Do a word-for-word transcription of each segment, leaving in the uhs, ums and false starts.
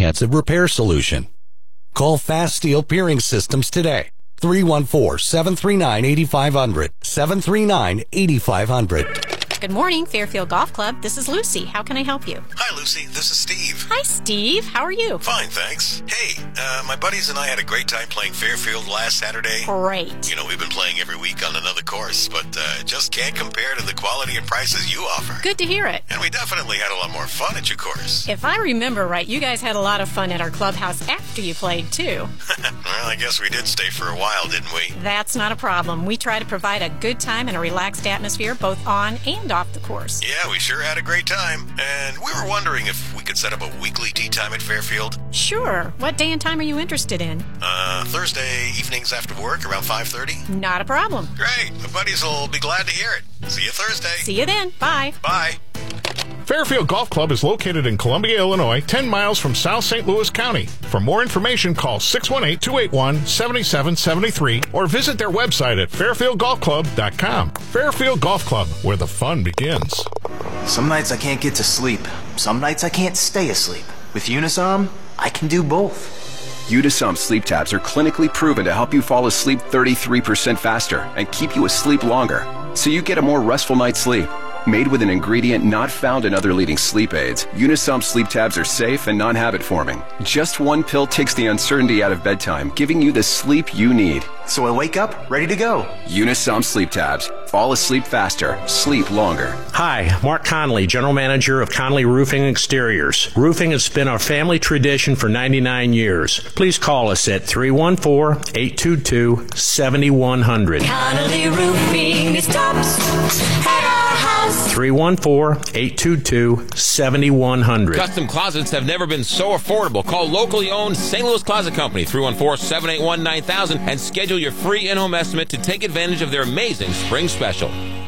comprehensive repair solution. Call Fast Steel Peering Systems today. three one four, seven three nine, eight five zero zero. seven three nine, eight five zero zero. Good morning, Fairfield Golf Club. This is Lucy. How can I help you? Hi, Lucy. This is Steve. Hi, Steve. How are you? Fine, thanks. Hey, uh, my buddies and I had a great time playing Fairfield last Saturday. Great. You know, we've been playing every week on another course, but uh, just can't compare to the quality and prices you offer. Good to hear it. And we definitely had a lot more fun at your course. If I remember right, you guys had a lot of fun at our clubhouse after you played, too. Well, I guess we did stay for a while, didn't we? That's not a problem. We try to provide a good time and a relaxed atmosphere both on and off the course. Yeah, we sure had a great time. And we were wondering if we could set up a weekly tea time at Fairfield. Sure. What day and time are you interested in? Uh, Thursday evenings after work, around five thirty. Not a problem. Great. My buddies will be glad to hear it. See you Thursday. See you then. Bye. Bye. Fairfield Golf Club is located in Columbia, Illinois, ten miles from South Saint Louis County. For more information, call six one eight, two eight one, seven seven seven three or visit their website at fairfield golf club dot com. Fairfield Golf Club, where the fun begins. Some nights I can't get to sleep. Some nights I can't stay asleep. With Unisom, I can do both. Unisom sleep tabs are clinically proven to help you fall asleep thirty-three percent faster and keep you asleep longer, so you get a more restful night's sleep. Made with an ingredient not found in other leading sleep aids, Unisom sleep tabs are safe and non-habit forming. Just one pill takes the uncertainty out of bedtime, giving you the sleep you need. So I wake up ready to go. Unisom sleep tabs. Fall asleep faster. Sleep longer. Hi, Mark Conley, General Manager of Conley Roofing Exteriors. Roofing has been our family tradition for ninety-nine years. Please call us at three one four, eight two two, seven one zero zero. Conley Roofing is tops at our house. three one four, eight two two, seven one zero zero. Custom closets have never been so affordable. Call locally owned Saint Louis Closet Company, three one four, seven eight one, nine thousand, and schedule your free in-home estimate to take advantage of their amazing spring special.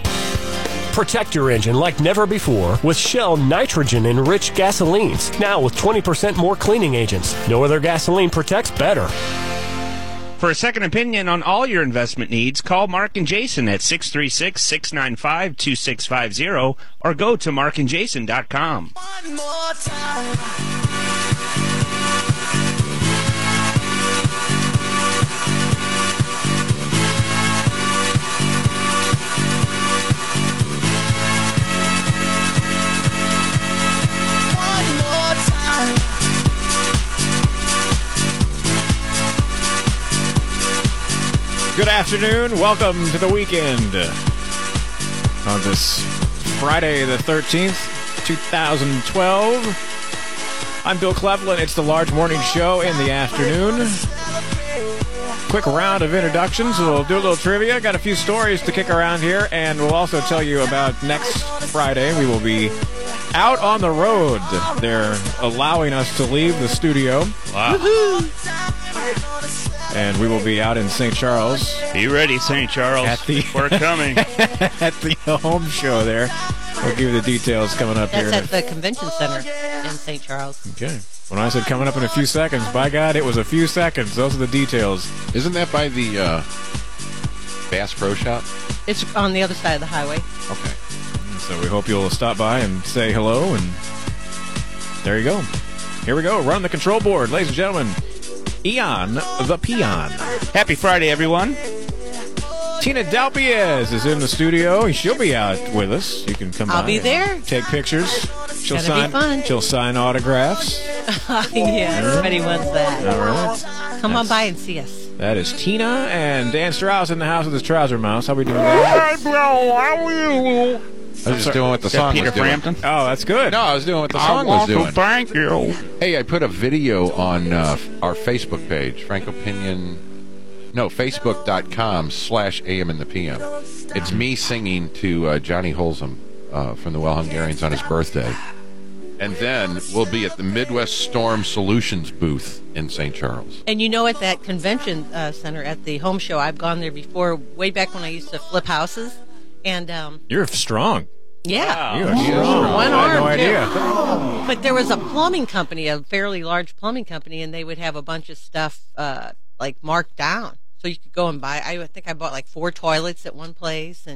Protect your engine like never before with Shell nitrogen-enriched gasolines. Now with twenty percent more cleaning agents. No other gasoline protects better. For a second opinion on all your investment needs, call Mark and Jason at six three six, six nine five, two six five zero or go to mark and jason dot com. One more time. Good afternoon. Welcome to the weekend on this Friday the thirteenth, twenty twelve. I'm Bill Cleveland. It's the Large Morning Show in the afternoon. Quick round of introductions. We'll do a little trivia. Got a few stories to kick around here, and we'll also tell you about next Friday. We will be out on the road. They're allowing us to leave the studio. Wow. And we will be out in Saint Charles. Be ready, Saint Charles. At the, We're coming. At the home show there. We'll give you the details coming up That's here. That's at the convention center in Saint Charles. Okay. When I said coming up in a few seconds, by God, it was a few seconds. Those are the details. Isn't that by the uh, Bass Pro Shop? It's on the other side of the highway. Okay. So we hope you'll stop by and say hello, and there you go. Here we go. Run the control board, ladies and gentlemen. Eon the Peon. Happy Friday, everyone. Tina Dalpiez is in the studio. She'll be out with us. You can come by. I'll be there. Take pictures. She'll Gonna sign. be fun. She'll sign autographs. Yeah, everybody wants that. All right. Come on by and see us. That is Tina and Dan Strauss in the house with his trouser mouse. How we doing? Hi, bro. How are you? I was just doing what the song Peter was doing. Frampton? Oh, that's good. No, I was doing what the song was doing. Thank you. Hey, I put a video on uh, our Facebook page, Frank Opinion. No, facebook.com slash AM in the P M. It's me singing to uh, Johnny Holzum uh, from the Well Hungarians on his birthday. And then we'll be at the Midwest Storm Solutions booth in Saint Charles. And you know, at that convention uh, center at the home show, I've gone there before, way back when I used to flip houses. And um, You're strong. Yeah. Wow. You are strong. One I had arm, no idea. too. But there was a plumbing company, a fairly large plumbing company, and they would have a bunch of stuff uh, like marked down. So you could go and buy. I think I bought like four toilets at one place and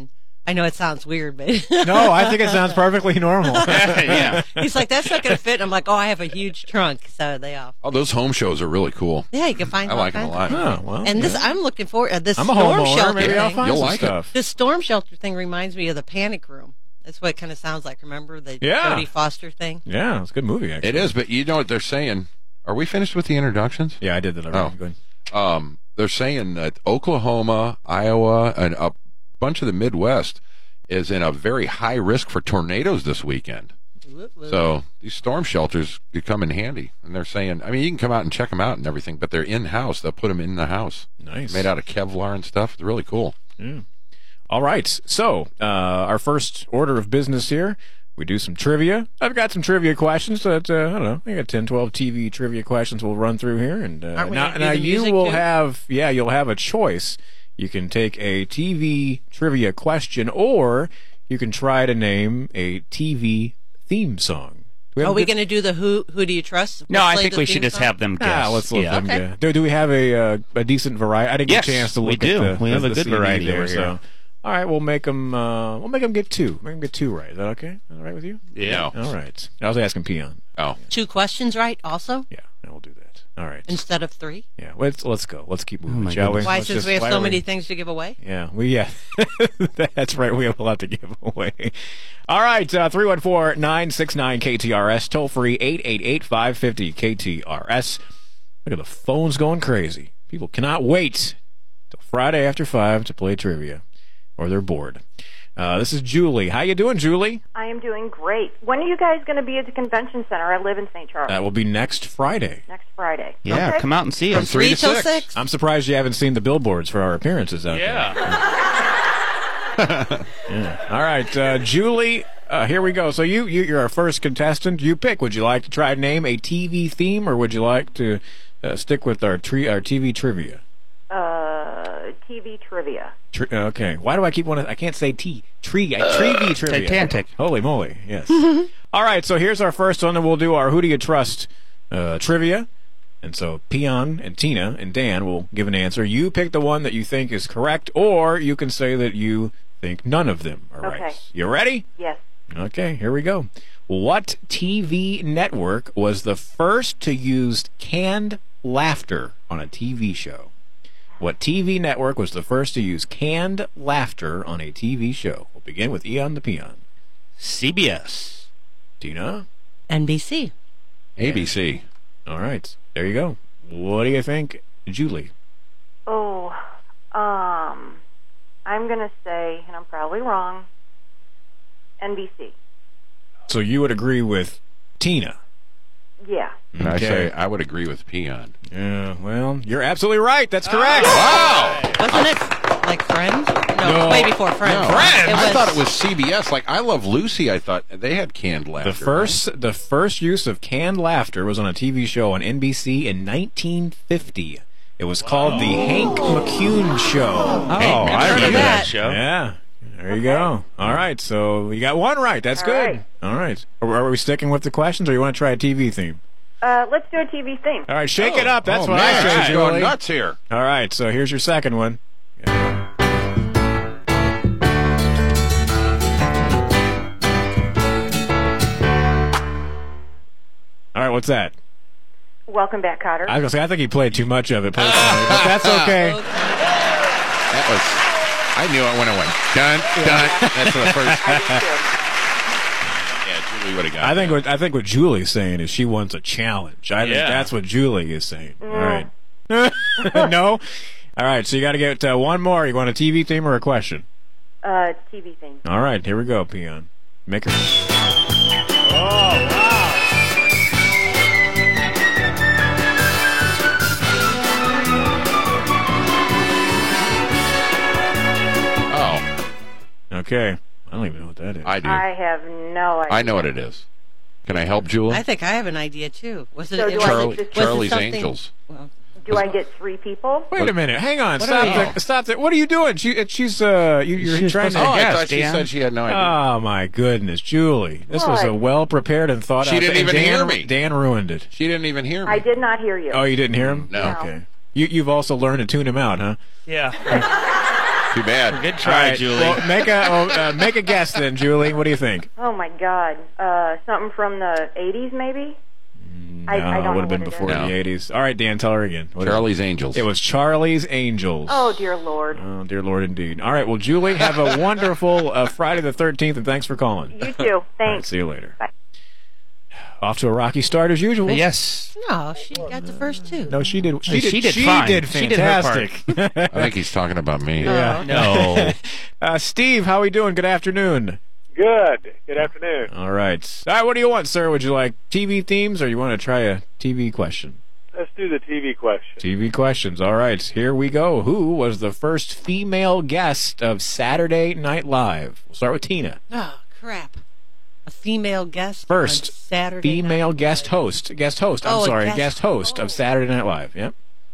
I know it sounds weird, but No, I think it sounds perfectly normal. Yeah. he's like, that's not going to fit. And I'm like, oh, I have a huge trunk, so they all. Oh, those home shows are really cool. Yeah, you can find. I all like them a kinds lot. of- Oh, well. And this, yeah. I'm looking for uh, this I'm a storm homeowner. shelter Maybe thing. I'll find You'll some like it. stuff. This storm shelter thing reminds me of the Panic Room. That's what it kind of sounds like. Remember the Yeah. Jodie Foster thing? Yeah, it's a good movie, actually. It is, but you know what they're saying? Are we finished with the introductions? Yeah, I did that already. Oh. Go ahead. Um, they're saying that Oklahoma, Iowa, and a bunch of the Midwest is in a very high risk for tornadoes this weekend. So these storm shelters could come in handy. And they're saying, I mean, you can come out and check them out and everything, but they're in-house. They'll put them in the house. Nice. Made out of Kevlar and stuff. It's really cool. Yeah. All right. So, uh, our first order of business here, we do some trivia. I've got some trivia questions that, uh, I don't know, I got ten, twelve T V trivia questions we'll run through here. And uh, Aren't we now, gonna do now the you music, will too? have, yeah, you'll have a choice. You can take a T V trivia question, or you can try to name a T V theme song. Do have Are a we good- going to do the Who Who Do You Trust? No, We'll I play think the we theme should just song? have them guess. Ah, let's let yeah. them Okay. guess. Do, do we have a uh, a decent variety? I didn't Yes, get a chance to we look do. at the We have the a good C D variety there. over So. here. All right, we'll make them. Uh, we'll make them get two. Make them get two right. Is that okay? All right with you? Yeah. All right. I was asking Peon. Oh. Two questions, right? Also, Yeah, and we'll do that. All right. instead of three. Yeah. Let's let's go. Let's keep moving, my shall we? goodness. Why? Let's Since just- we have why so are many things to give away. Yeah, we yeah. That's right. We have a lot to give away. All right, uh, three one four, nine six nine K T R S, toll free eight eight eight, five five zero K T R S. Look at the phones going crazy. People cannot wait till Friday after five to play trivia, or they're bored. Uh, this is Julie. How you doing, Julie? I am doing great. When are you guys going to be at the convention center? I live in Saint Charles. That will be next Friday. Next Friday. Yeah, Okay. come out and see From us. three till six. I'm surprised you haven't seen the billboards for our appearances out Yeah. there. Yeah. All right, uh, Julie, uh, here we go. So you, you, you're our first contestant. You pick. Would you like to try to name a T V theme, or would you like to uh, stick with our, tri- our T V trivia? Uh, T V trivia. Tri- okay. Why do I keep wanting? I can't say T. Tree. Uh, Tree trivia. Titanic. Holy moly! Yes. All right. So here's our first one, and we'll do our Who Do You Trust uh, trivia. And so Peon and Tina and Dan will give an answer. You pick the one that you think is correct, or you can say that you think none of them are Okay. right. You ready? Yes. Okay. Here we go. What T V network was the first to use canned laughter on a T V show? What T V network was the first to use canned laughter on a T V show? We'll begin with Eon the Peon. C B S. Tina? N B C. A B C. All right. There you go. What do you think, Julie? Oh, um, I'm going to say, and I'm probably wrong, N B C. So you would agree with Tina? Yeah. And I say I would agree with Peon. Yeah, well, you're absolutely right. That's correct. Wow! Wasn't it like Friends? No, No. way before Friends. No, Friends? It I was- thought it was C B S. Like I Love Lucy. I thought they had canned laughter. The first, the first use of canned laughter was on a T V show on N B C in nineteen fifty. It was called the Hank McCune Show. Oh, Never I heard of remember that. that show. Yeah. There you go. All right, so you got one right. That's All good. right. All right. Are, are we sticking with the questions, or you want to try a T V theme? Uh, let's do a T V theme. All right, shake it up. That's oh, what man, I say, she's Julie. going nuts here. All right, so here's your second one. All right, what's that? Welcome back, Cotter. I was gonna say I think he played too much of it personally, but that's okay. That was. I knew it when it went dun dun. That's the first. Yeah, Julie would have got. I think that. what I think what Julie's saying is she wants a challenge. I think Yeah. that's what Julie is saying. All right. No. All right. So you got to get uh, one more. You want a T V theme or a question? Uh, T V theme. All right. Here we go, Peon. Make her. Oh, Okay. I don't even know what that is. I do. I have no idea. I know what it is. Can I help, Julie? I think I have an idea too. Was it, So it do was I Charlie, get this- was it Charlie's something- Angels. Well, Do I get three people? Wait a minute. Hang on. What Stop are you- that. Stop that. What are you doing? She, she's uh, you, you're She's trying supposed to. Oh, I Yes, thought she Dan. said she had no idea. Oh my goodness, Julie! This was a What? well prepared and thought out. She didn't and even Dan, hear me. Dan ruined it. She didn't even hear me. I did not hear you. Oh, you didn't hear him? No. Okay. You, you've also learned to tune him out, huh? Yeah. Too bad. Good All try, right, Julie. Well, make a oh, uh, make a guess then, Julie. What do you think? Oh my God. Uh, something from the eighties, maybe. I, I No, don't it would have know been what it before is. the eighties. All right, Dan, tell her again. What is it? Charlie's Angels. It was Charlie's Angels. Oh dear Lord. Oh, dear Lord, indeed. All right, well, Julie, have a wonderful uh, Friday the thirteenth, and thanks for calling. You too. All right, Thanks. see you later. Bye. Off to a rocky start as usual. Yes. No, she got the first two. No, she did. She, She did. did She fine. did She did her part. fantastic. I think he's talking about me. Yeah. No. uh, Steve, how are we doing? Good afternoon. Good. Good afternoon. All right. All right. What do you want, sir? Would you like T V themes, or you want to try a T V question? Let's do the T V question. T V questions. All right. Here we go. Who was the first female guest of Saturday Night Live? We'll start with Tina. Oh, crap. A female guest First on Saturday female Night guest host. Guest host. I'm Oh, a sorry. guest- Guest host of Saturday Night Live. Yep.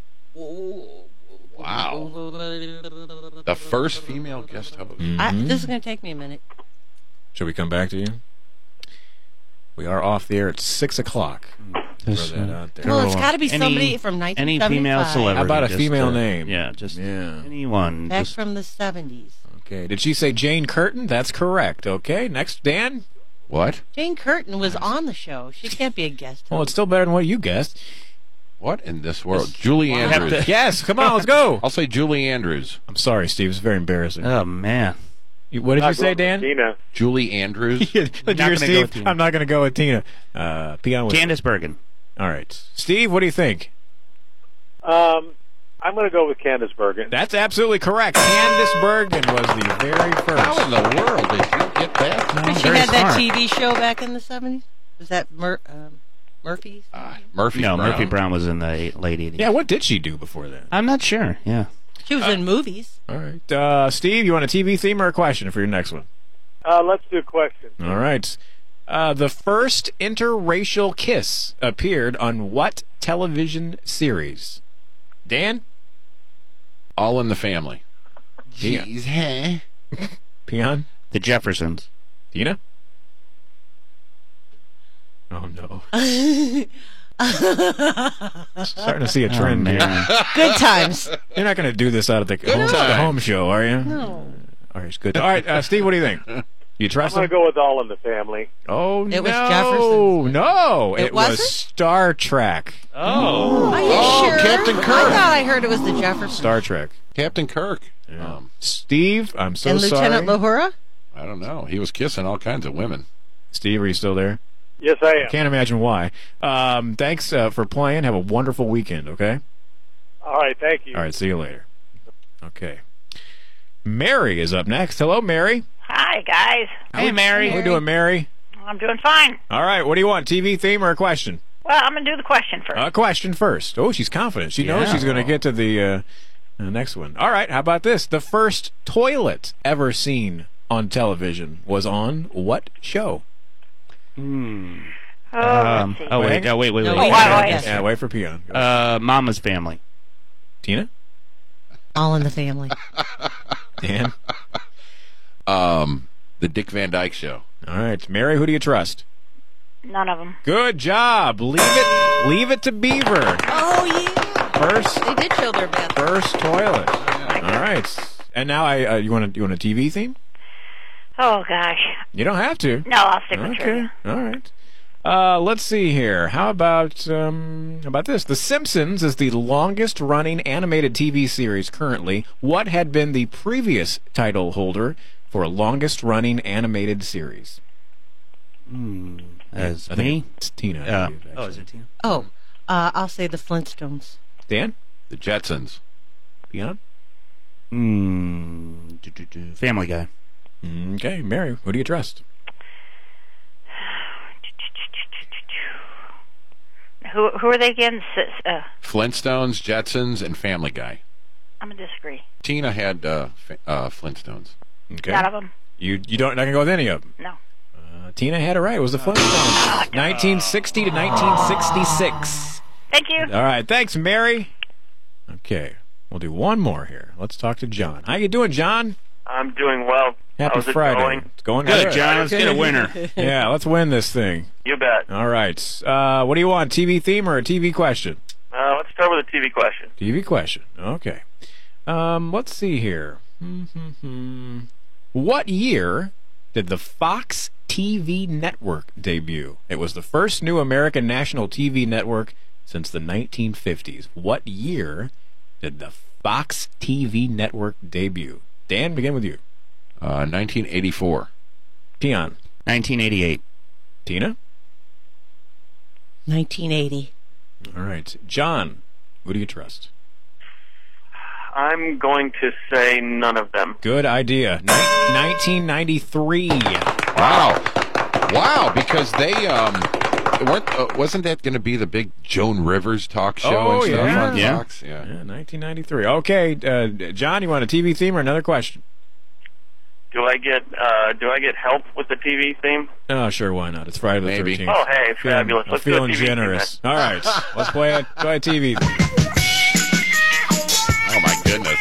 Wow. The first female guest host. I, this is going to take me a minute. Should we come back to you? We are off the air at six o'clock. This, Throw that uh, out there. Well, it's got to be Any- somebody from nineteen Any seventy-five. female celebrity. How about a just, female uh, name? Yeah, just Yeah. anyone. Back Just, from the seventies. Okay. Did she say Jane Curtin? That's correct. Okay. Next, Dan. What? Jane Curtin was on the show. She can't be a guest. Well, it's still better than what you guessed. What in this world? Julie Wow. Andrews. Yes. Come on. Let's go. I'll say Julie Andrews. I'm sorry, Steve. It's very embarrassing. oh, man. You- what did Not you say, going with Dan? Tina. Julie Andrews. Did you Not hear gonna go Steve? with Tina. I'm not going to go with Tina. Uh, Peon with Candace Bergen. All right. Steve, what do you think? Um, I'm going to go with Candace Bergen. That's absolutely correct. Candace Bergen was the very first. How in the world did you get that? But she very had that smart. T V show back in the seventies. Was that Mur- um, Murphy's? Uh, Murphy No, Brown. Murphy Brown was in the eight, late eighties. Yeah, what did she do before that? I'm not sure. Yeah. She was in movies. All right. Uh, Steve, you want a T V theme or a question for your next one? Uh, let's do a question. All right. Uh, the first interracial kiss appeared on what television series? Dan? All in the Family. Jeez, huh? Peon? The Jeffersons. Tina? Oh, no. Starting to see a trend Oh, here. man. Good times. You're not going to do this out of the home, the times. home show, are you? No. All right, it's good. All right, uh, Steve, what do you think? You I'm trust going him? to go with All in the Family. Oh, It no. was Jefferson's. No, it, It was wasn't? Star Trek. Oh. Are you Oh, sure? Captain I Kirk. thought I heard it was the Jeffersons. Star Trek. Captain Kirk. Yeah. Um, Steve, I'm so and sorry. Lieutenant Uhura? I don't know. He was kissing all kinds of women. Steve, are you still there? Yes, I am. Can't imagine why. Um, thanks uh, for playing. Have a wonderful weekend, okay? All right, thank you. All right, see you later. Okay. Mary is up next. Hello, Mary. Hi, guys. Hey, Mary. How we doing, Mary? I'm doing fine. All right, what do you want, T V theme or a question? Well, I'm going to do the question first. A question first. Oh, she's confident. She knows Yeah. she's going to get to the, uh, the next one. All right, how about this? The first toilet ever seen on television was on what show? Hmm. Oh, Um, let's see. oh, wait. Oh, wait, wait, No, wait. wait, wait, wait. Yeah, wait for Peon. Go. Uh, Mama's Family. Tina? All in the family. Dan? Um, the Dick Van Dyke Show. All right, Mary, who do you trust? None of them. Good job. Leave it leave it to Beaver. Oh, yeah. First They did show their bathroom. first toilet. All right. And now I uh, you want a, you want a T V theme? Oh, gosh. You don't have to. No, I'll stick with Okay. trivia. All right. Uh, let's see here. How about um, how about this? The Simpsons is the longest running animated T V series currently. What had been the previous title holder for longest running animated series? Hmm. As I me? think it's Tina. I Uh, believe, oh, actually. is it Tina? Oh, uh, I'll say the Flintstones. Dan? The Jetsons. Beyond? Hmm. do, do, do. Family Guy. Okay, Mary, who do you trust? Who who are they again? S- Uh, Flintstones, Jetsons, and Family Guy. I'm going to disagree. Tina had uh, fa- uh, Flintstones. Okay. None of them. You you don't not gonna go with any of them. No. Uh, Tina had it right. It was the Flintstones. nineteen sixty to nineteen sixty-six. Thank you. All right, thanks, Mary. Okay, we'll do one more here. Let's talk to John. How you doing, John? I'm doing well. Happy How's it Friday. going? It's going Good, John. Let's get a winner. Yeah, let's win this thing. You bet. All right. Uh, what do you want? T V theme or a T V question? Uh, let's start with a T V question. T V question. Okay. Um, let's see here. What year did the Fox T V network debut? It was the first new American national T V network since the nineteen fifties. What year did the Fox T V network debut? Dan, begin with you. Uh, nineteen eighty-four. Peon. nineteen eighty-eight. Tina? nineteen eighty. All right. John, who do you trust? I'm going to say none of them. Good idea. Ni- nineteen ninety-three. Wow. Wow, because they, um, weren't, uh, wasn't that going to be the big Joan Rivers talk show Oh, and stuff yeah. on Yeah. Fox? Yeah. Yeah, nineteen ninety-three. Okay, uh, John, you want a T V theme or another question? Do I get uh, do I get help with the T V theme? Oh, sure, why not? It's Friday the Maybe. thirteenth. Oh, hey, Feeling- fabulous. I'm Let's do a feeling T V theme generous. then. All right, let's play a, play a T V theme. Oh, my goodness.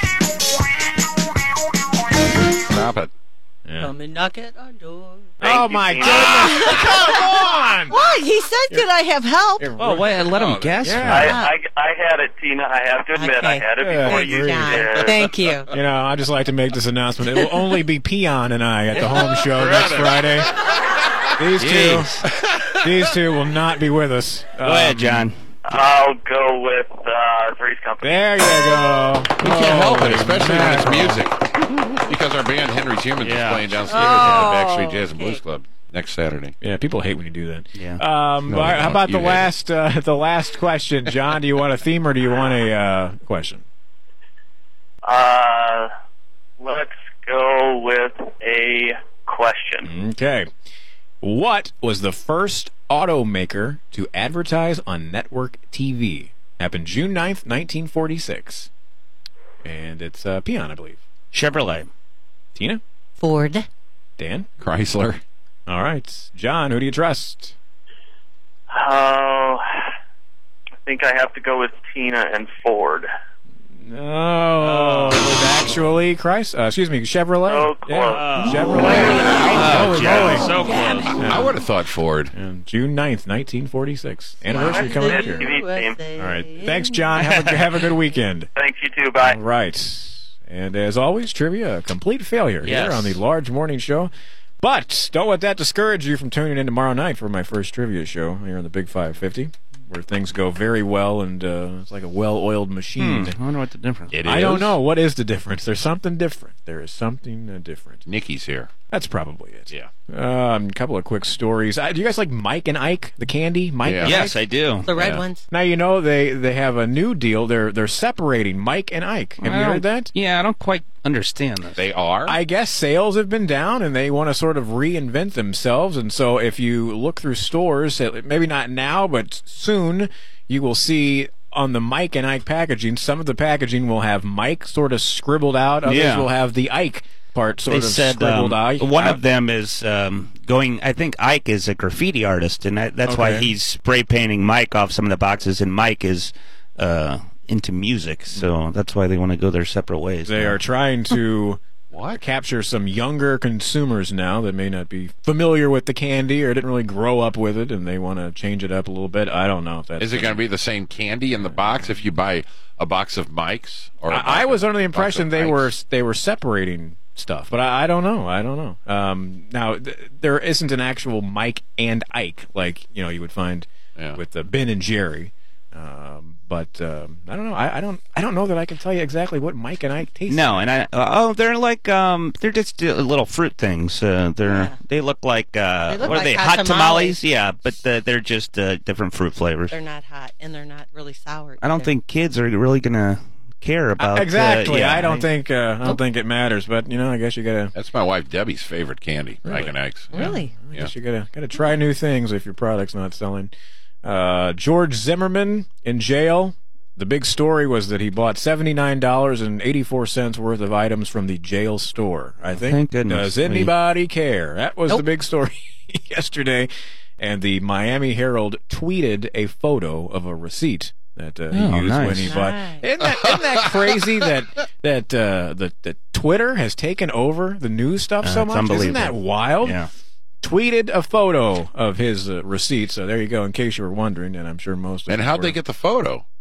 Stop it. Yeah. Come and knock at our door. Oh, my goodness. Come on! What? He said, "Could I have help?" Oh, wait, let him guess. I, I, I had it, Tina. I have to admit, I Okay. had it before Good you grief. did. Thank you. You know, I'd just like to make this announcement. It will only be Peon and I at the home show next Friday. These two, these two will not be with us. Go ahead, John. I'll go with uh, Three's Company. There you go. We can't help it, especially when it's music. Because our band Henry's Humans Yeah. is playing downstairs Oh, at the Backstreet Jazz and Blues okay. Club next Saturday. Yeah, people hate when you do that. Yeah. Um, No, all right, they how don't. about You the hate last, uh, the last question, John? Do you want a theme or do you want a uh, question? Uh, let's go with a question. Okay. What was the first automaker to advertise on network T V? Happened June ninth, nineteen forty-six. And it's uh, Peon, I believe. Chevrolet. Tina? Ford. Dan? Chrysler. All right. John, who do you trust? Oh, I think I have to go with Tina and Ford. No, it was actually Chrysler. Uh, excuse me, Chevrolet. So close. Yeah. Chevrolet. Holy moly. So close. I would have thought Ford. And June ninth, nineteen forty-six. Anniversary Wow. coming up T here. V theme. All right. Thanks, John. Have a, have a good weekend. Thanks, you too. Bye. All right. And as always, trivia, a complete failure Yes. here on the Large Morning Show. But don't let that discourage you from tuning in tomorrow night for my first trivia show here on the Big five fifty, where things go very well and uh, it's like a well-oiled machine. Hmm, I wonder what the difference is. I don't know. What is the difference? There's something different. There is something uh, different. Nikki's here. That's probably it. Yeah. Um, a couple of quick stories. Uh, do you guys like Mike and Ike, the candy? Mike Yeah. and Yes, Ike? I do. The red Yeah. ones. Now you know they they have a new deal. They're they're separating Mike and Ike. Have I you don't- heard that? Yeah, I don't quite understand this. They are? I guess sales have been down, and they want to sort of reinvent themselves. And so, if you look through stores, maybe not now, but soon, you will see on the Mike and Ike packaging. Some of the packaging will have Mike sort of scribbled out. Others Yeah. will have the Ike part sort They of said scribbled um, out. one of them is um, going. I think Ike is a graffiti artist, and that, that's why Okay. he's spray painting Mike off some of the boxes. And Mike is uh, into music, so that's why they want to go their separate ways. They are trying to what? capture some younger consumers now that may not be familiar with the candy or didn't really grow up with it, and they want to change it up a little bit. I don't know if that's. Is it going to be the same candy in the box if you buy a box of Mike's? Or a I, box I was of- under the box impression of they Mike's? were they were separating stuff, but I, I don't know. I don't know. Um, now th- there isn't an actual Mike and Ike like you know you would find Yeah. with uh, Ben and Jerry. Um, but um, I don't know. I, I don't. I don't know that I can tell you exactly what Mike and Ike taste. No, and I uh, oh, they're like um, they're just uh, little fruit things. Uh, they're Yeah. they look like uh, They look what like are they? hot Hot tamales. tamales? Yeah, but uh, they're just uh, different fruit flavors. They're not hot and they're not really sour. I don't either. think kids are really gonna care about Uh, exactly. Uh, yeah, I don't think. Uh, I don't think it matters. But you know, I guess you gotta. That's my wife Debbie's favorite candy, Mike and Ike's. Yeah. Really? I Yeah. guess you gotta gotta try new things if your product's not selling. Uh, George Zimmerman in jail. The big story was that he bought seventy-nine dollars and eighty-four cents worth of items from the jail store. I think. Thank goodness. Does anybody care? That was Nope. the big story yesterday. And the Miami Herald tweeted a photo of a receipt that uh, he Oh, used nice. when he bought. Nice. Isn't that, isn't that crazy that that uh, the, the Twitter has taken over the news stuff so Uh, it's much? Isn't unbelievable. that wild? Yeah. Tweeted a photo of his uh, receipt. So there you go. In case you were wondering, and I'm sure most. Of And you how'd were. they get the photo?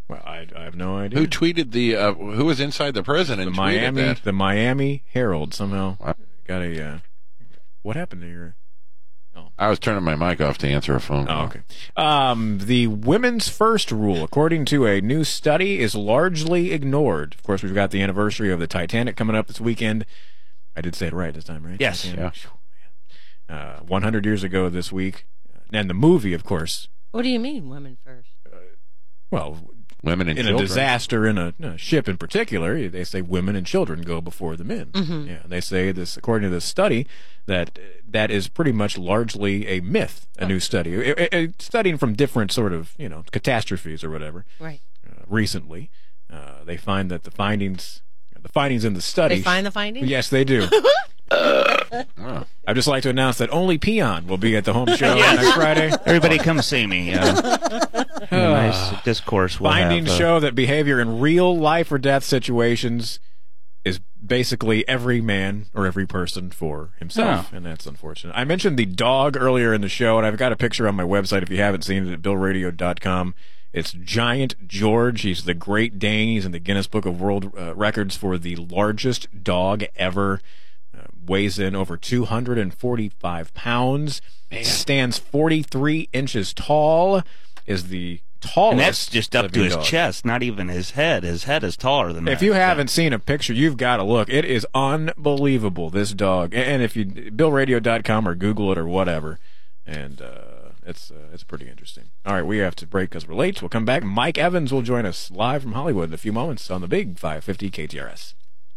Well, I, I have no idea. Who tweeted the? Uh, who was inside the prison and the tweeted Miami? that? The Miami Herald somehow what? got a. Uh, what happened to your? Oh. I was turning my mic off to answer a phone call. Oh, okay. Um, the women's first rule, according to a new study, is largely ignored. Of course, we've got the anniversary of the Titanic coming up this weekend. I did say it right this time, right? Yes. Titanic. Yeah. Uh, one hundred years ago this week, and the movie, of course. What do you mean, women first? Uh, well. Women and in children. a disaster in a, in a ship in particular, they say women and children go before the men. Mm-hmm. Yeah, they say this, according to this study, that that is pretty much largely a myth. A oh. new study, it, it, studying from different sort of you know catastrophes or whatever. Right. Uh, recently, uh, they find that the findings, the findings in the study. They find the findings. Yes, they do. uh, wow. I'd just like to announce that only Peon will be at the home show yes. next Friday. Everybody come see me. Uh, nice discourse. We'll Findings have, uh, show that behavior in real life or death situations is basically every man or every person for himself, oh. and that's unfortunate. I mentioned the dog earlier in the show, and I've got a picture on my website if you haven't seen it at bill radio dot com. It's Giant George. He's the Great Dane. He's in the Guinness Book of World uh, Records for the largest dog ever. Uh, weighs in over two hundred forty-five pounds. Man. Stands forty-three inches tall. Is the tallest. And that's just up to his dog. chest, not even his head. His head is taller than that. If you haven't seen a picture, you've got to look. It is unbelievable, this dog. And if you, bill radio dot com or Google it or whatever, and uh, it's uh, it's pretty interesting. All right, we have to break because we're late. We'll come back. Mike Evans will join us live from Hollywood in a few moments on the big five fifty K T R S.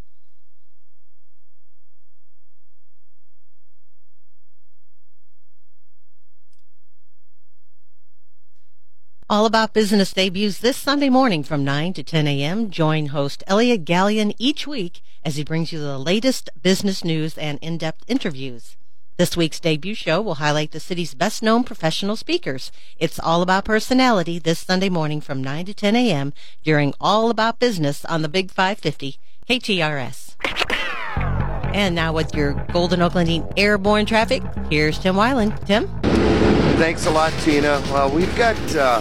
All About Business debuts this Sunday morning from nine to ten a.m. Join host Elliot Gallion each week as he brings you the latest business news and in-depth interviews. This week's debut show will highlight the city's best-known professional speakers. It's All About Personality this Sunday morning from nine to ten a.m. during All About Business on the Big five fifty K T R S. And now with your Golden Oakland airborne traffic, here's Tim Weiland. Tim? Thanks a lot, Tina. Well, we've got uh,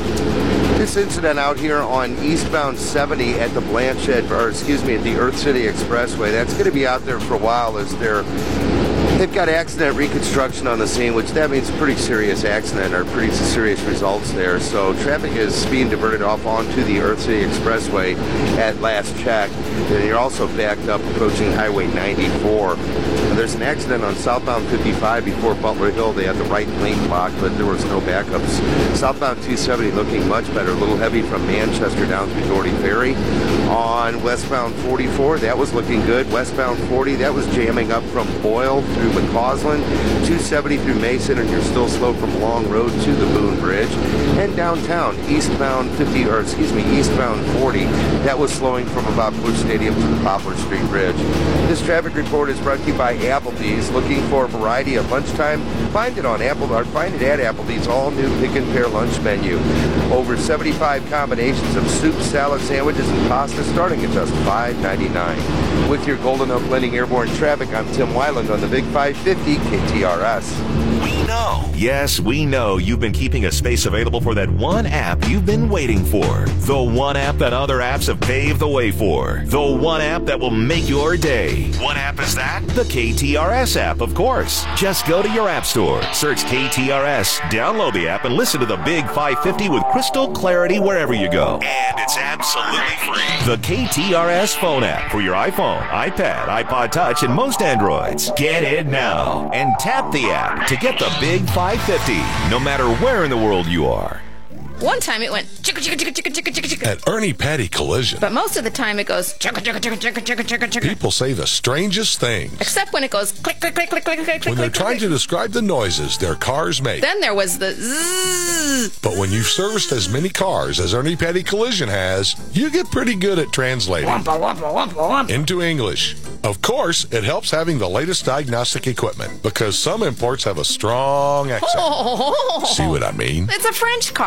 this incident out here on eastbound seventy at the Blanchard, or excuse me, at the Earth City Expressway. That's going to be out there for a while as they're they've got accident reconstruction on the scene, which that means pretty serious accident or pretty serious results there. So traffic is being diverted off onto the Earth City Expressway at last check. And you're also backed up approaching Highway ninety-four. And there's an accident on southbound fifty-five before Butler Hill. They had the right lane blocked, but there was no backups. Southbound two seventy looking much better. A little heavy from Manchester down through Doherty Ferry. On westbound forty-four, that was looking good. Westbound forty, that was jamming up from Boyle through McCausland. two seventy through Mason, and you're still slow from Long Road to the Boone Bridge. And downtown, eastbound fifty, or excuse me, eastbound forty, that was slowing from about Bush Stadium to the Poplar Street Bridge. This traffic report is brought to you by Applebee's. Looking for a variety of lunchtime? Find it on Apple, or find it at Applebee's all-new Pick and Pair lunch menu. Over seventy-five combinations of soup, salad, sandwiches, and pasta starting at just five ninety-nine. With your Golden Oak Lending Airborne Traffic, I'm Tim Weiland on the Big five fifty K T R S. We know. Yes, we know you've been keeping a space available for that one app you've been waiting for. The one app that other apps have paved the way for. The one app that will make your day. What app is that? The K T R S app, of course. Just go to your app store, search K T R S, download the app, and listen to the Big five fifty with crystal clarity wherever you go. And it's absolutely free. The K T R S phone app for your iPhone, iPad, iPod Touch, and most Androids. Get it now and tap the app to get the Big five fifty, no matter where in the world you are. One time it went chicka chicka chicka chicka chicka chicka chicka. At Ernie Petty Collision. But most of the time it goes chicka chicka chicka chicka chicka chicka chicka. People say the strangest things. Except when it goes click click click click click click click. When they're click, trying click. to describe the noises their cars make. Then there was the zzz. But when you've serviced as many cars as Ernie Petty Collision has, you get pretty good at translating Wampa, wampa, wampa, wampa. into English. Of course, it helps having the latest diagnostic equipment because some imports have a strong accent. Oh. See what I mean? It's a French car. No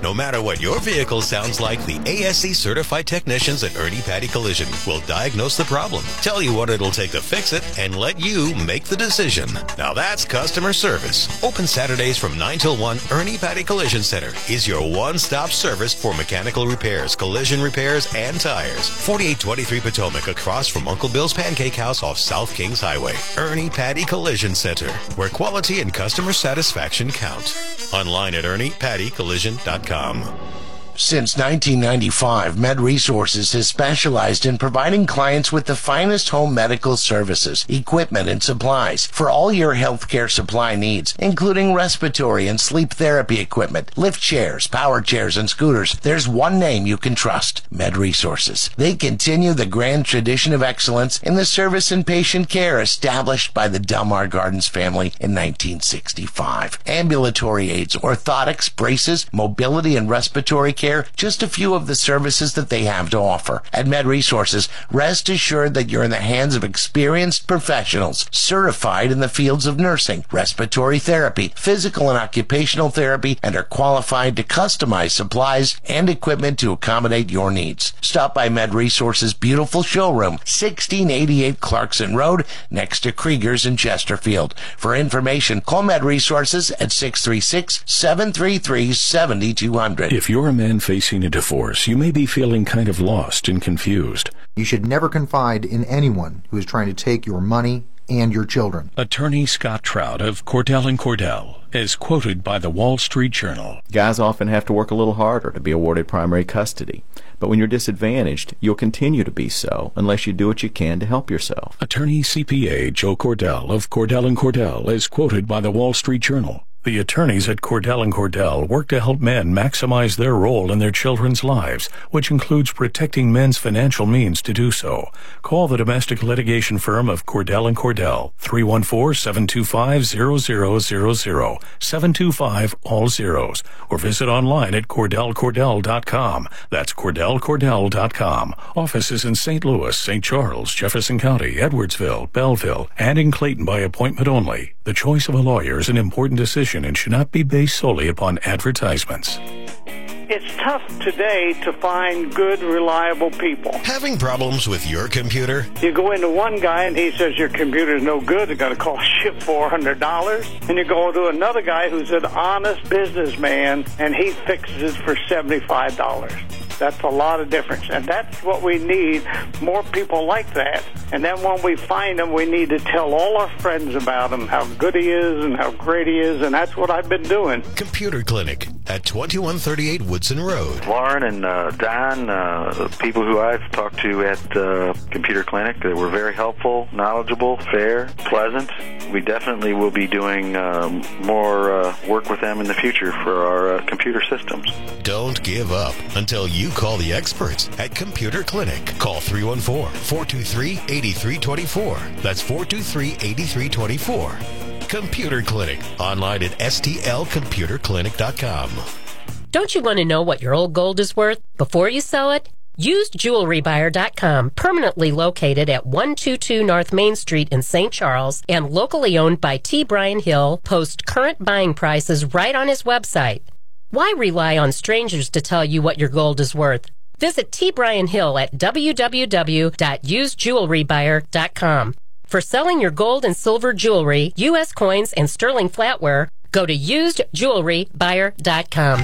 No matter what your vehicle sounds like, the A S C certified technicians at Ernie Paddy Collision will diagnose the problem, tell you what it'll take to fix it, and let you make the decision. Now that's customer service. Open Saturdays from nine till one, Ernie Paddy Collision Center is your one-stop service for mechanical repairs, collision repairs, and tires. forty-eight twenty-three Potomac, across from Uncle Bill's Pancake House off South Kings Highway. Ernie Paddy Collision Center, where quality and customer satisfaction count. Online at ernie paddy collision dot com. Since nineteen ninety-five, MedResources has specialized in providing clients with the finest home medical services, equipment, and supplies for all your healthcare supply needs, including respiratory and sleep therapy equipment, lift chairs, power chairs, and scooters. There's one name you can trust, MedResources. They continue the grand tradition of excellence in the service and patient care established by the Delmar Gardens family in nineteen sixty-five. Ambulatory aids, orthotics, braces, mobility, and respiratory care, just a few of the services that they have to offer. At MedResources, rest assured that you're in the hands of experienced professionals certified in the fields of nursing, respiratory therapy, physical and occupational therapy, and are qualified to customize supplies and equipment to accommodate your needs. Stop by MedResources' beautiful showroom, sixteen eighty-eight Clarkson Road, next to Krieger's in Chesterfield. For information, call MedResources at six three six, seven three three, seven two zero zero. If you're a man facing a divorce, you may be feeling kind of lost and confused. You should never confide in anyone who is trying to take your money and your children. Attorney Scott Trout of Cordell and Cordell, as quoted by the Wall Street Journal. Guys often have to work a little harder to be awarded primary custody. But when you're disadvantaged, you'll continue to be so unless you do what you can to help yourself. Attorney C P A Joe Cordell of Cordell and Cordell, as quoted by the Wall Street Journal. The attorneys at Cordell and Cordell work to help men maximize their role in their children's lives, which includes protecting men's financial means to do so. Call the domestic litigation firm of Cordell and Cordell, three one four, seven two five, zero zero zero zero, seven two five, all zeros, or visit online at cordell cordell dot com. That's cordell cordell dot com. Offices in Saint Louis, Saint Charles, Jefferson County, Edwardsville, Belleville, and in Clayton by appointment only. The choice of a lawyer is an important decision and should not be based solely upon advertisements. It's tough today to find good, reliable people. Having problems with your computer? You go into one guy and he says your computer's no good, it's going to cost you four hundred dollars. And you go to another guy who's an honest businessman and he fixes it for seventy-five dollars. That's a lot of difference, and that's what we need, more people like that. And then when we find them, we need to tell all our friends about him, how good he is and how great he is, and that's what I've been doing. Computer Clinic at twenty-one thirty-eight Woodson Road. Lauren and uh, Don, uh, people who I've talked to at uh, Computer Clinic, they were very helpful, knowledgeable, fair, pleasant. We definitely will be doing um, more uh, work with them in the future for our uh, computer systems. Don't give up until you call the experts at Computer Clinic. Call three one four, four two three, eight three two four. That's four two three, eight three two four. Computer Clinic. Online at s t l computer clinic dot com. Don't you want to know what your old gold is worth before you sell it? used jewelry buyer dot com, permanently located at one twenty-two North Main Street in Saint Charles and locally owned by T. Brian Hill, posts current buying prices right on his website. Why rely on strangers to tell you what your gold is worth? Visit T. Brian Hill at w w w dot used jewelry buyer dot com. For selling your gold and silver jewelry, U S coins, and sterling flatware, go to used jewelry buyer dot com.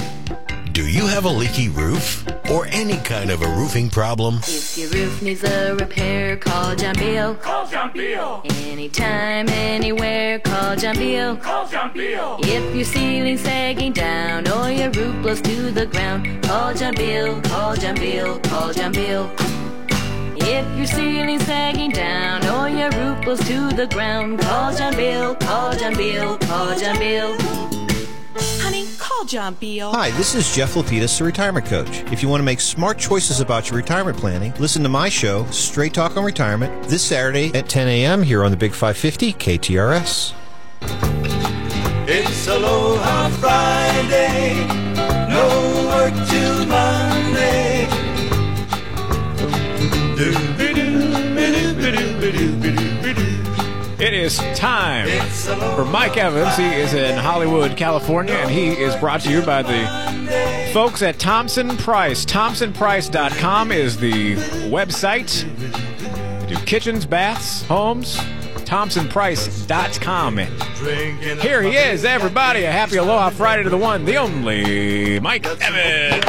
Do you have a leaky roof or any kind of a roofing problem? If your roof needs a repair, call John Beal. Call John Beal. Anytime, anywhere, call John Beal. Call John Beal. If your ceiling's sagging down or your roof blows to the ground, call John Beal, call John Beal, call John Beal. If your ceiling's sagging down or your roof blows to the ground, call John Beal, call John Beal, call John Beal. Honey, call John Beal. Hi, this is Jeff Lapidus, the Retirement Coach. If you want to make smart choices about your retirement planning, listen to my show, Straight Talk on Retirement, this Saturday at ten a.m. here on the Big five fifty K T R S. It's Aloha Friday, no work till Monday. It is time for Mike Evans. He is in Hollywood, California, and he is brought to you by the folks at Thompson Price. Thompson Price dot com is the website. They do kitchens, baths, homes. Thompson Price dot com. Here he is, everybody. A happy Aloha Friday to the one, the only, Mike Evans.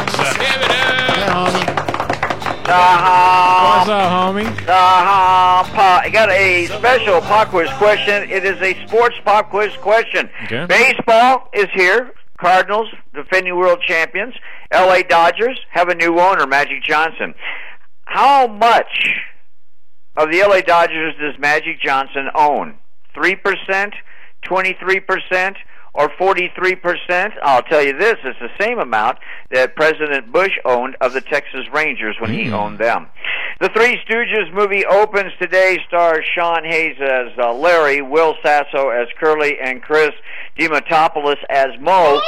Uh-huh. What's up, homie? Uh-huh. Pa- I got a special pop quiz question. It is a sports pop quiz question. Okay. Baseball is here. Cardinals, defending world champions. L A Dodgers have a new owner, Magic Johnson. How much of the L A Dodgers does Magic Johnson own? three percent, twenty-three percent, or forty-three percent? I'll tell you this, it's the same amount that President Bush owned of the Texas Rangers when he owned them. The Three Stooges movie opens today, stars Sean Hayes as uh, Larry, Will Sasso as Curly, and Chris Diamantopoulos as Mo.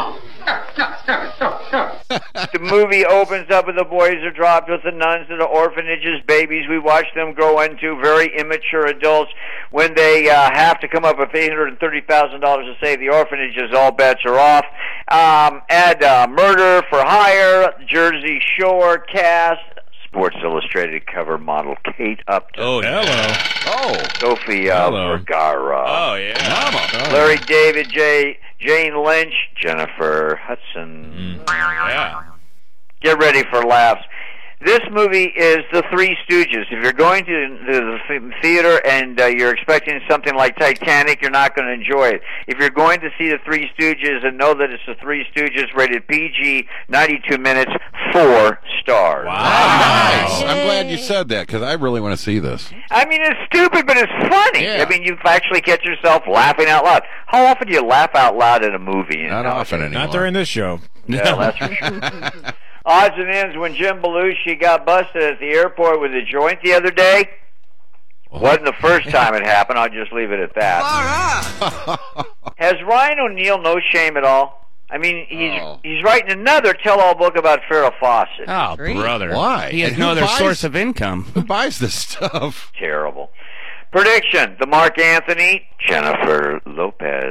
The movie opens up with the boys are dropped with the nuns to the orphanages, babies we watch them grow into very immature adults. When they uh, have to come up with eight hundred thirty thousand dollars to save the orphanages, all bets are off. Um, add uh, Murder for Hire, Jersey Shore cast, Sports Illustrated cover model Kate Upton. Oh, hello. Oh, Sophie uh, Hello. Vergara. Oh, yeah. Larry David, J, Jane Lynch, Jennifer Hudson. Yeah. Get ready for laughs. This movie is The Three Stooges. If you're going to the theater and uh, you're expecting something like Titanic, you're not going to enjoy it. If you're going to see The Three Stooges and know that it's The Three Stooges, rated P G, ninety-two minutes, four stars. Nice. I'm glad you said that because I really want to see this. I mean, it's stupid, but it's funny. Yeah. I mean, you actually catch yourself laughing out loud. How often do you laugh out loud in a movie? Not often anymore. Not during this show. Yeah, that's for sure. Odds and ends when Jim Belushi got busted at the airport with a joint the other day. Wasn't the first time it happened. I'll just leave it at that. Has Ryan O'Neal no shame at all? I mean, he's Oh. he's writing another tell-all book about Farrah Fawcett. Oh, brother. Why? He has And no who other buys- source of income. Who buys this stuff? Terrible. Prediction: the Mark Anthony, Jennifer Lopez.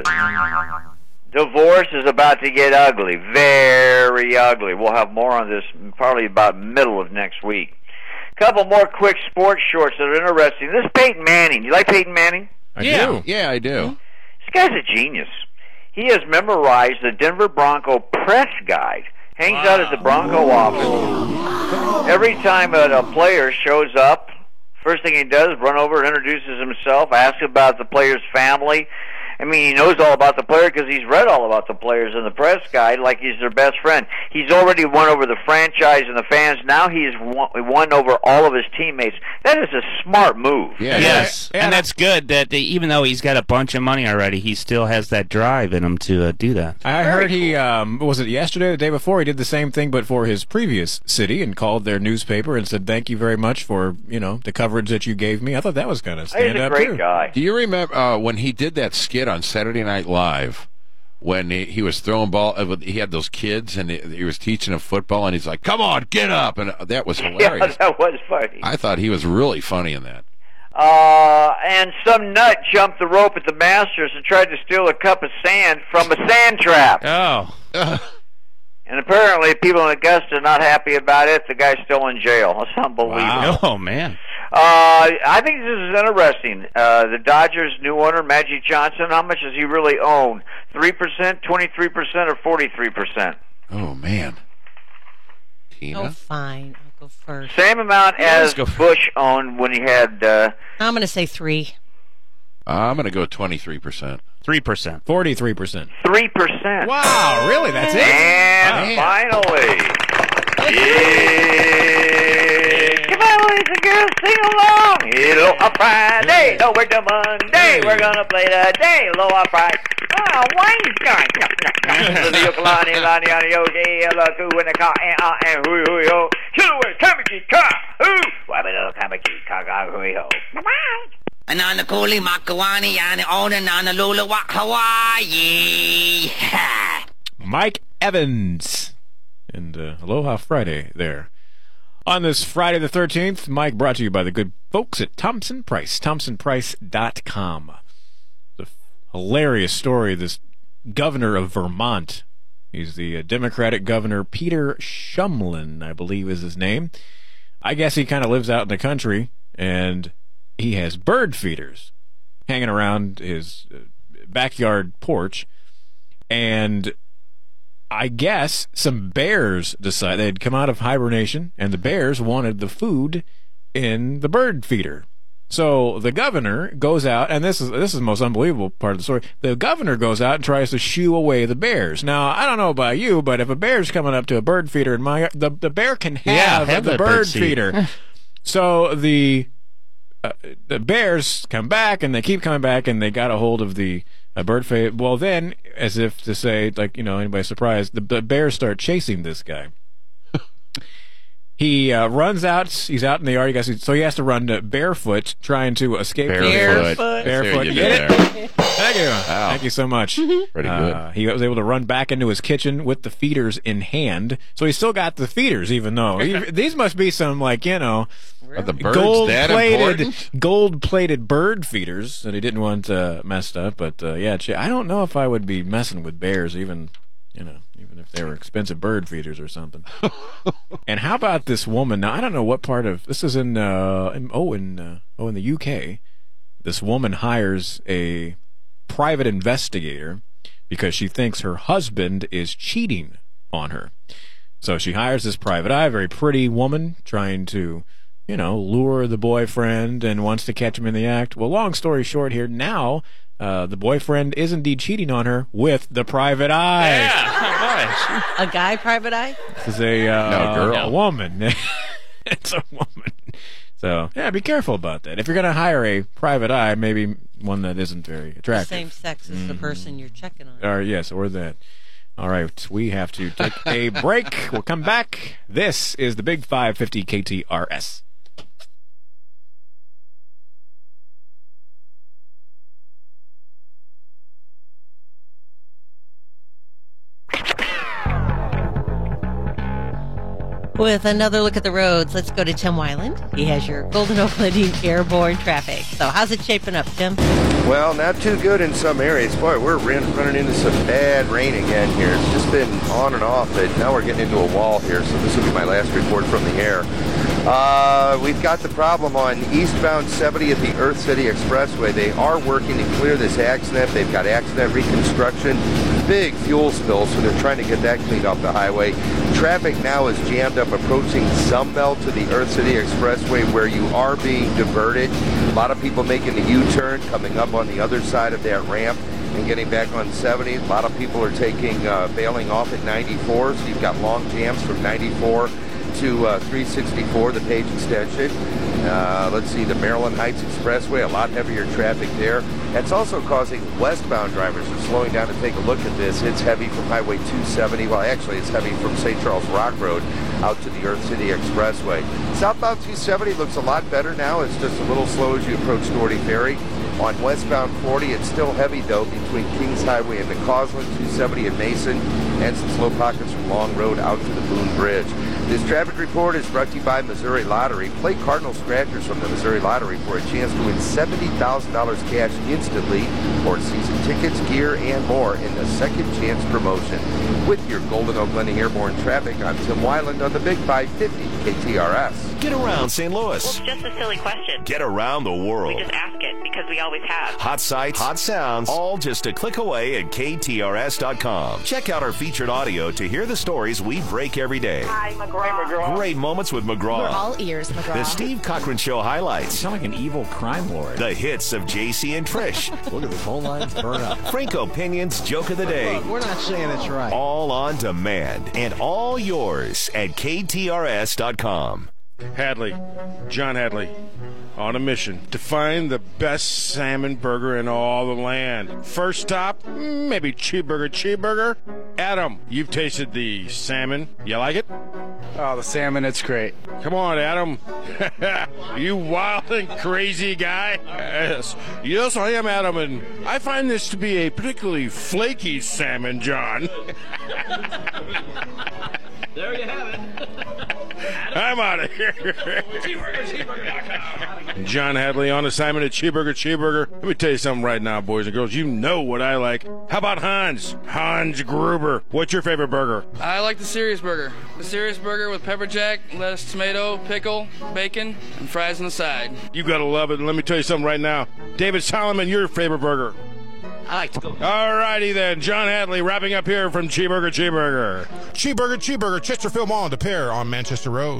Divorce is about to get ugly, very ugly. We'll have more on this probably about middle of next week. Couple more quick sports shorts that are interesting. This is Peyton Manning. You like Peyton Manning? I yeah. do. Yeah, I do. This guy's a genius. He has memorized the Denver Bronco press guide. Hangs out at the Bronco office. Every time a, a player shows up, first thing he does is run over, introduces himself, asks about the player's family. I mean, he knows all about the player because he's read all about the players in the press guide like he's their best friend. He's already won over the franchise and the fans. Now he's won, won over all of his teammates. That is a smart move. Yeah. Yes, Yeah. and that's good that they, even though he's got a bunch of money already, he still has that drive in him to uh, do that. I heard he, um, was it yesterday or the day before, he did the same thing but for his previous city and called their newspaper and said, thank you very much for, you know, the coverage that you gave me. I thought that was kind of He's stand a up great too. guy. Do you remember uh, when he did that skit on Saturday Night Live when he, he was throwing ball? Uh, he had those kids and he, he was teaching them football and he's like, "Come on, get up!" And that was Yeah, hilarious. that was funny. I thought he was really funny in that. Uh, and some nut jumped the rope at the Masters and tried to steal a cup of sand from a sand trap. Oh. And apparently people in Augusta are not happy about it. The guy's still in jail. That's unbelievable. Wow. Oh, man. Uh, I think this is interesting. Uh, the Dodgers' new owner, Magic Johnson, how much does he really own? three percent, twenty-three percent, or forty-three percent? Oh man, Tina. Oh, fine. I'll go first. Same amount Yeah, as let's go Bush owned when he had... Uh, I'm going to say three. Uh, I'm going to go twenty-three percent. three percent. forty-three percent. three percent. Wow, really? That's it? And Wow. finally... Yeah. Come on, boys and girls, sing along. Hello, a Friday. No, we're to Monday. We're going to play today. Hello, a Friday. Oh, Wayne's guy. The ukulele, lani, ani, yogi, la, ku, and the ka, and, uh, and, hui, hui, ho. Killaway, kamiki, ka, ooh. Wabado, kamiki, ka, ka, hui, ho. Bye-bye. Anana Kuli Makawani and Ona Nana Lula Wa Hawaii. Mike Evans. And uh, Aloha Friday there. On this Friday the thirteenth, Mike brought to you by the good folks at Thompson Price, Thompson Price dot com. The hilarious story of this governor of Vermont He's the uh, Democratic Governor Peter Shumlin, I believe is his name. I guess he kind of lives out in the country, and he has bird feeders hanging around his uh, backyard porch. And I guess some bears decided they'd come out of hibernation, and the bears wanted the food in the bird feeder. So the governor goes out, and this is this is the most unbelievable part of the story. The governor goes out and tries to shoo away the bears. Now, I don't know about you, but if a bear's coming up to a bird feeder in my the the bear can have, Yeah, have the that bird bird seed. feeder. So the uh, the bears come back, and they keep coming back, and they got a hold of the uh, bird feeder. Well, then, as if to say, like, you know, anybody's surprised, the, the bears start chasing this guy. He uh, runs out. He's out in the yard. He guys, so he has to run uh, barefoot, trying to escape. Barefoot. Barefoot. Barefoot. You get it? Thank you. Wow. Thank you so much. Pretty Uh, good. he was able to run back into his kitchen with the feeders in hand. So he's still got the feeders, even though he, these must be some, like, you know, Are the birds that gold-plated, important? gold-plated bird feeders that he didn't want uh, messed up. But uh, yeah, I don't know if I would be messing with bears, even. You know, even if they were expensive bird feeders or something. And how about this woman? Now, I don't know what part of this is in. Uh, in oh, in uh, oh, in the U K, this woman hires a private investigator because she thinks her husband is cheating on her. So she hires this private eye, very pretty woman, trying to, you know, lure the boyfriend and wants to catch him in the act. Well, long story short, here now. Uh, the boyfriend is indeed cheating on her with the private eye. Yeah, A guy private eye? This is a, uh, No, girl. a woman. It's a woman. So, yeah, be careful about that. If you're going to hire a private eye, maybe one that isn't very The attractive. same sex as the person you're checking on. Or, yes, or that. All right, we have to take a break. We'll come back. This is the Big five fifty K T R S. With another look at the roads, let's go to Tim Weiland. He has your Golden Oakland airborne traffic. So how's it shaping up, Tim? Well, not too good in some areas. Boy, we're ran- running into some bad rain again here. It's just been on and off, but now we're getting into a wall here, so this will be my last report from the air. Uh, we've got the problem on eastbound seventy at the Earth City Expressway. They are working to clear this accident. They've got accident reconstruction. Big fuel spill, so they're trying to get that cleaned off the highway. Traffic now is jammed up approaching Sunbelt to the Earth City Expressway, where you are being diverted. A lot of people making the U-turn, coming up on the other side of that ramp and getting back on seventy. A lot of people are taking, uh, bailing off at ninety-four, so you've got long jams from ninety-four to uh, three sixty-four, the Page extension. Uh, let's see, the Maryland Heights Expressway, a lot heavier traffic there. That's also causing westbound drivers are slowing down to take a look at this. It's heavy from Highway two seventy. Well, actually, it's heavy from Saint Charles Rock Road out to the Earth City Expressway. Southbound two seventy looks a lot better now. It's just a little slow as you approach Doherty Ferry. On westbound forty, it's still heavy, though, between Kings Highway and McCausland, two seventy and Mason, and some slow pockets from Long Road out to the Boone Bridge. This traffic report is brought to you by Missouri Lottery. Play Cardinal Scratchers from the Missouri Lottery for a chance to win seventy thousand dollars cash instantly, or season tickets, gear, and more in the Second Chance promotion. With your Golden Oakland Airborne traffic, I'm Tim Weiland on the Big five fifty K T R S. Get around Saint Louis. Well, just a silly question. Get around the world. We just ask it because we always have. Hot sights, hot sounds, all just a click away at K T R S dot com. Check out our featured audio to hear the stories we break every day. Hi, McGraw. Hey, McGraw. Great moments with McGraw. We're all ears, McGraw. The Steve Cochran Show highlights. You sound like an evil crime lord. The hits of J C and Trish. Look at the phone lines burn up. Franco Pinion's Joke of the Day. Look, we're not saying it's right. All on demand and all yours at K T R S dot com. Hadley, John Hadley, on a mission to find the best salmon burger in all the land. First stop, maybe cheeseburger, cheeseburger. Adam, you've tasted the salmon. You like it? Oh, the salmon, it's great. Come on, Adam. You wild and crazy guy. Yes. Yes, I am Adam, and I find this to be a particularly flaky salmon, John. There you have it. I'm out of here. John Hadley on assignment at Cheeseburger Cheeseburger. Let me tell you something right now, boys and girls. You know what I like. How about Hans? Hans Gruber. What's your favorite burger? I like the Serious Burger. The Serious Burger with pepper jack, lettuce, tomato, pickle, bacon, and fries on the side. You gotta love it. And let me tell you something right now. David Solomon, your favorite burger? I like to go. All righty then. John Hadley wrapping up here from Cheeseburger Cheeseburger. Cheeseburger Cheeseburger, Chesterfield Mall, De Pere on Manchester Road.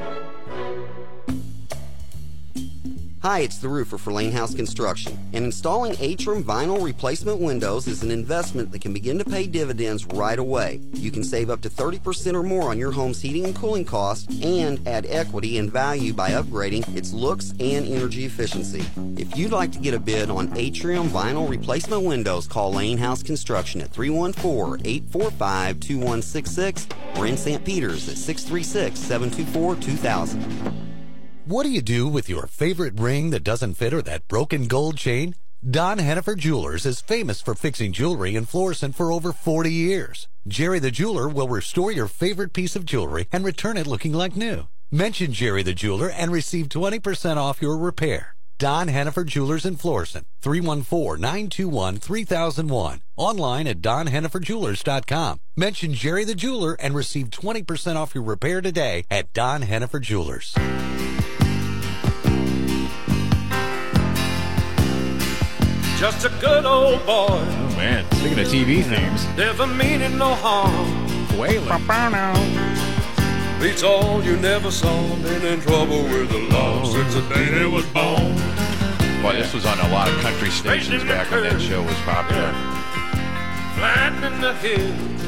Hi, it's the roofer for Lane House Construction, and installing Atrium vinyl replacement windows is an investment that can begin to pay dividends right away. You can save up to thirty percent or more on your home's heating and cooling costs and add equity and value by upgrading its looks and energy efficiency. If you'd like to get a bid on Atrium vinyl replacement windows, call Lane House Construction at three one four, eight four five, two one six six or in Saint Peters at six three six, seven two four, two thousand. What do you do with your favorite ring that doesn't fit or that broken gold chain? Don Hennifer Jewelers is famous for fixing jewelry and fluorescent for over forty years. Jerry the Jeweler will restore your favorite piece of jewelry and return it looking like new. Mention Jerry the Jeweler and receive twenty percent off your repair. Don Hennifer Jewelers in Florissant, three one four, nine two one, three thousand one. Online at don hennifer jewelers dot com. Mention Jerry the Jeweler and receive twenty percent off your repair today at Don Hennifer Jewelers. Just a good old boy. Oh, man. Speaking of T V themes. Never meaning no harm. Waylon. Beats all you never saw. Been in trouble with the law since the day they was born. Boy, this was on a lot of country stations back when that show was popular. Flat in the hills.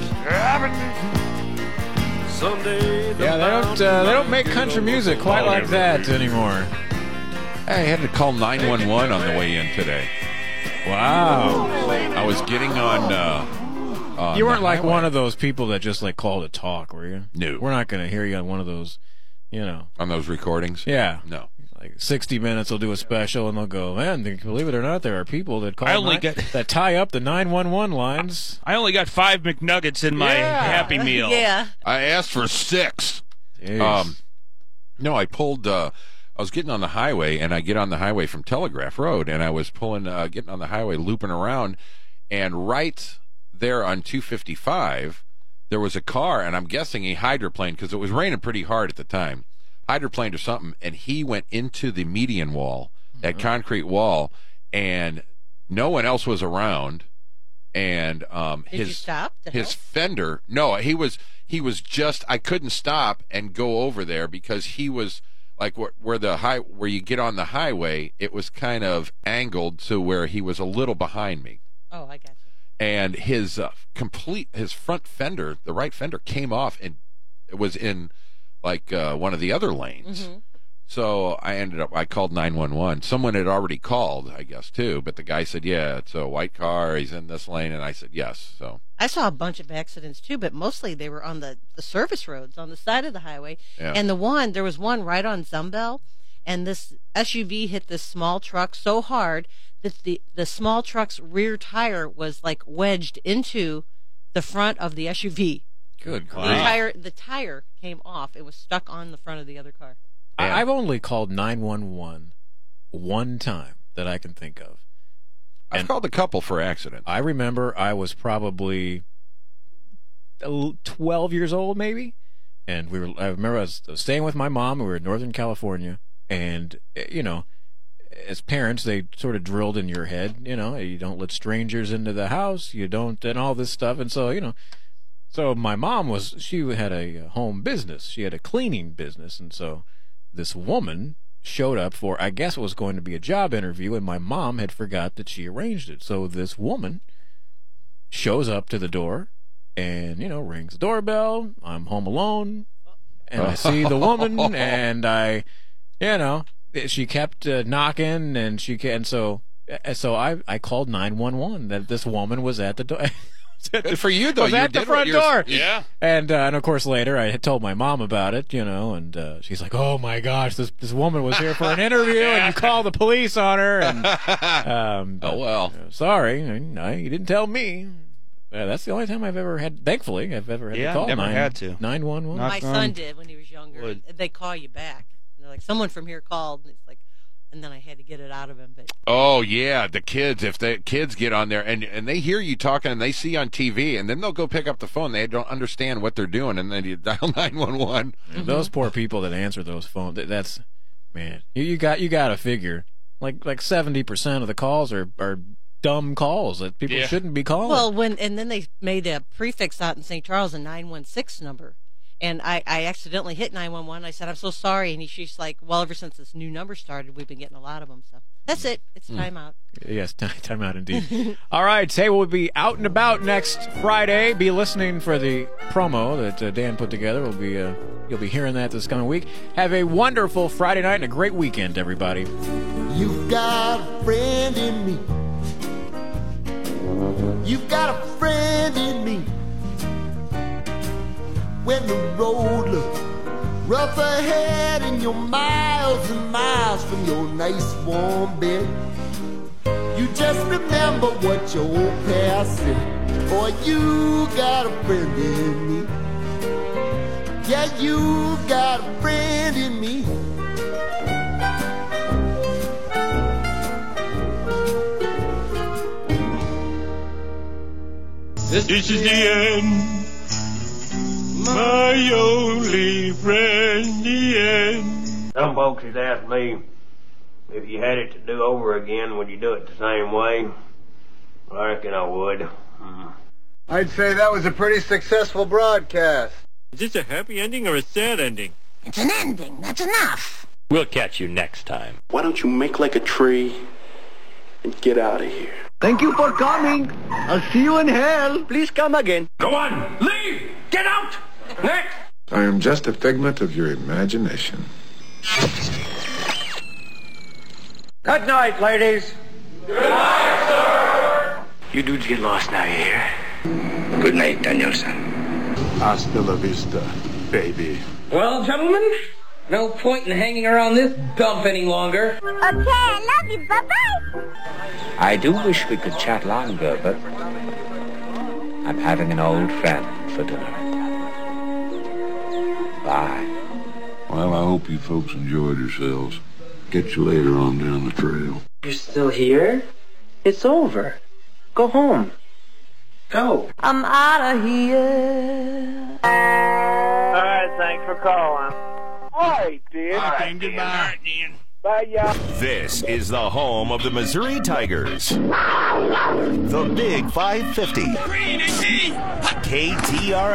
Someday the Yeah, they don't uh, they don't make country music quite like that anymore. I had to call nine one one on the way in today. Wow. I was getting on... Uh, uh, you weren't like one of those people that just like call to talk, were you? No. We're not going to hear you on one of those, you know. On those recordings? Yeah. No. Like sixty minutes, they'll do a special, and they'll go, man, believe it or not, there are people that call I only nine, get, that tie up the nine one one lines. I only got five McNuggets in my Yeah. Happy Meal. Yeah. I asked for six. Jeez. Um, no, I pulled... Uh, I was getting on the highway, and I get on the highway from Telegraph Road, and I was pulling, uh, getting on the highway, looping around, and right there on two fifty-five, there was a car, and I'm guessing he hydroplaned, because it was raining pretty hard at the time, hydroplaned or something, and he went into the median wall, that mm-hmm. concrete wall, and no one else was around, and um, Did his you stop to his help? fender, no, he was he was just, I couldn't stop and go over there because he was. Like where, where the high, where you get on the highway, it was kind of angled to where he was a little behind me. Oh, I got you. And his uh, complete, his front fender, the right fender, came off and it was in like uh, one of the other lanes. Mm-hmm. So I ended up, I called nine one one. Someone had already called, I guess, too. But the guy said, yeah, it's a white car. He's in this lane. And I said, yes. So I saw a bunch of accidents, too, but mostly they were on the, the service roads on the side of the highway. Yeah. And the one, there was one right on Zumbel, and this S U V hit this small truck so hard that the, the small truck's rear tire was, like, wedged into the front of the S U V. Good The God. tire, the tire came off. It was stuck on the front of the other car. I, I've only called nine one one one time that I can think of. I've And called a couple for accidents. I remember I was probably twelve years old, maybe, and we were. I remember I was staying with my mom. We were in Northern California, and you know, as parents, they sort of drilled in your head, you know, you don't let strangers into the house, you don't, and all this stuff, and so you know. So my mom was. She had a home business. She had a cleaning business, and so this woman showed up for, I guess it was going to be a job interview, and my mom had forgot that she arranged it. So this woman shows up to the door and, you know, rings the doorbell. I'm home alone, and I see the woman, and I, you know, she kept uh, knocking, and she and so so I I called nine one one that this woman was at the door. Good for you, though. Was You at the did what front you're- door. Yeah. And uh, and of course later I had told my mom about it, you know, and uh, she's like, "Oh my gosh, this this woman was here for an interview, and you called the police on her." And um, oh well, uh, sorry, I, I, you didn't tell me. Yeah, that's the only time I've ever had. Thankfully, I've ever had Yeah, to call. never nine, had to. nine one one. My son did when he was younger. Would. They call you back. And they're like, someone from here called. And it's like, and then I had to get it out of him. But Oh yeah, the kids. If the kids get on there and and they hear you talking and they see on T V, and then they'll go pick up the phone. They don't understand what they're doing, and then you dial nine one one. Those poor people that answer those phones. that- That's man. You, you got you got to figure like like seventy percent of the calls are are dumb calls that people Yeah. shouldn't be calling. well, when and then they made a prefix out in Saint Charles, a nine one six number. And I, I accidentally hit nine one one. I said, I'm so sorry. And he, she's like, well, ever since this new number started, we've been getting a lot of them. So that's it. It's time out. Yes, time, time out indeed. All right, say we'll be out and about next Friday. Be listening for the promo that uh, Dan put together. We'll be uh, you'll be hearing that this coming week. Have a wonderful Friday night and a great weekend, everybody. You've got a friend in me. You've got a friend in me. When the road looks rough ahead and you're miles and miles from your nice warm bed, you just remember what your old past said. Boy, you got a friend in me. Yeah, you got a friend in me. This is the end. My only friend, the end. Some folks has asked me if you had it to do over again, would you do it the same way? Well, I reckon I would. Mm. I'd say that was a pretty successful broadcast. Is this a happy ending or a sad ending? It's an ending. That's enough. We'll catch you next time. Why don't you make like a tree and get out of here? Thank you for coming. I'll see you in hell. Please come again. Go on, leave! Get out! Next! I am just a figment of your imagination. Good night, ladies. Good night, sir! You dudes get lost now, you hear? Good night, Danielson. Hasta la vista, baby. Well, gentlemen, no point in hanging around this dump any longer. Okay, I love you. Bye-bye. I do wish we could chat longer, but I'm having an old friend for dinner. Bye. Well, I hope you folks enjoyed yourselves. Get you later on down the trail. You're still here? It's over. Go home. Go. I'm out of here. All right, thanks for calling. All right, Dan. All right, goodbye. All right, Dan. Bye, y'all. This is the home of the Missouri Tigers. The Big five fifty. K T R